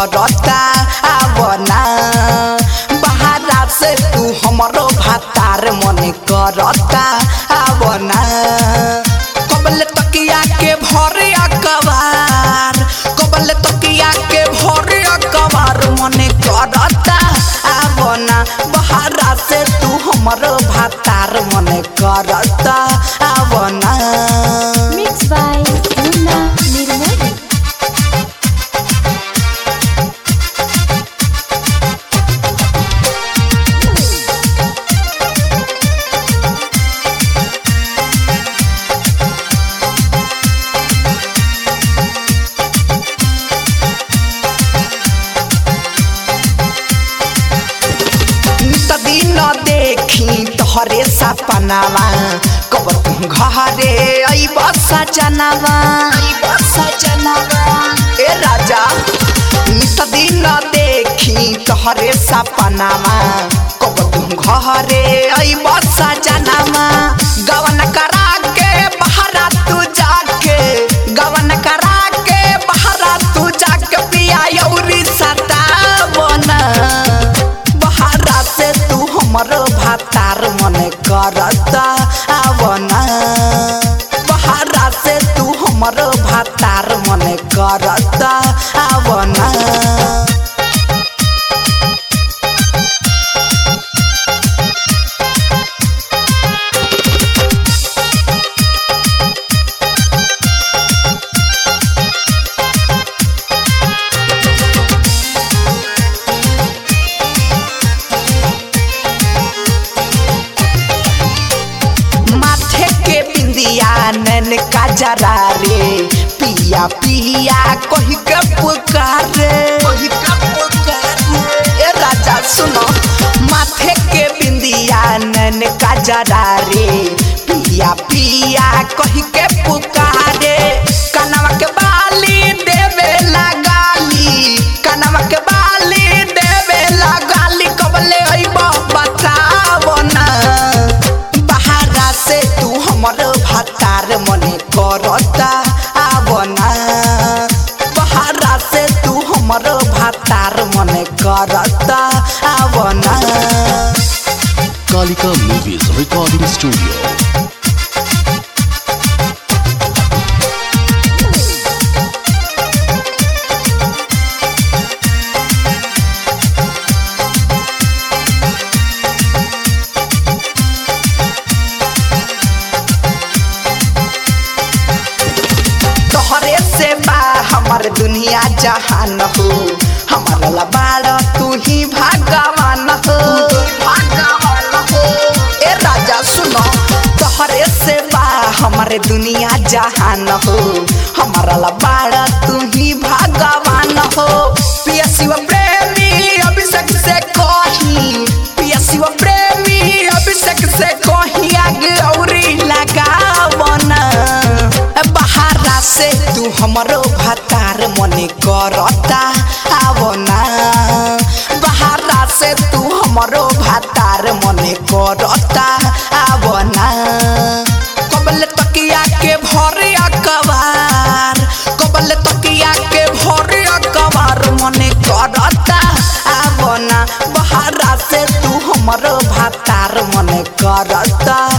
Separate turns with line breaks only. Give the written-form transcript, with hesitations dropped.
करता आवना बहारा से तू हमरो भातार मन करता आवना कबल तकिया के भरे अकबार कबल तकिया के भरे अकबार मन करता आवना बहारा से तू हमरो भातार मन करता आवना
Mixed by Munna Nirmoli.
दिन देखी तोहरे सपनावा कब तुम घरे अइब सजनावा ए राजा दिन देखी तोहरे सपनावा कब तुम घरे अइब सजनावा गवन करा के बहरा तू जाके गवन करा के बहरा तू जाके पिया यौरी सतावना बहारा से तू हमरो भातार मन करता आवना बहारा से तू हमरो भातार मन करता आवना नैन का जरा रे पिया पिया कही के पुकारे ए राजा सुनो माथे के बिंदिया नैन का जरा रे पिया पिया कही के पुकारे कनवा के बाली देवे लगाली कनवा के बाली देवे लगाली कबले अइब बतावो ना बहारा से तू हमर भातार मन करता आवना बहारा से तू हमर भातार मन करता आवना
Kalika Movies Recording Studio.
तोहरे से बा हमर दुनिया जहान हो हमर लबाड़ तू ही भगवान हो ए राजा सुनो तोहरे से बा हमर दुनिया जहान हो हमर लबाड़ तू ही भगवान हो पिया शिव प्रेमी अभिषेक से कही पिया शिव प्रेमी अभिषेक से कही आगे औरी लगावना बहारा से तू हमरो भातार मन करता आवना बहारा से तू हमरो भातार मन करता आवना कबल तकिया के भरे अकबार कबल तकिया के भरे अकबार मन करता आवना बहारा से तू हमरो भातार मन करता